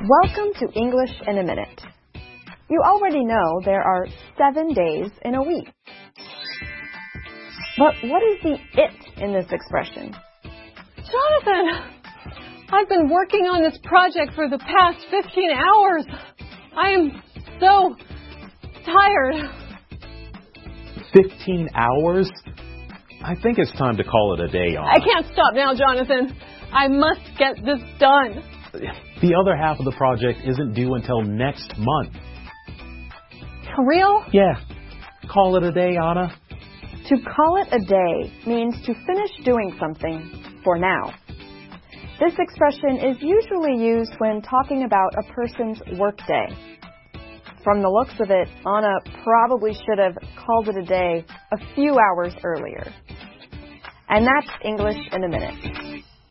Welcome to English in a Minute. You already know there are 7 days in a week. But what is the it in this expression? Jonathan, I've been working on this project for the past 15 hours. I am so tired. 15 hours? I think it's time to call it a day, Anna. I can't stop now, Jonathan. I must get this done. The other half of the project isn't due until next month. For real? Yeah. Call it a day, Anna. To call it a day means to finish doing something for now. This expression is usually used when talking about a person's workday. From the looks of it, Anna probably should have called it a day a few hours earlier. And that's English in a Minute.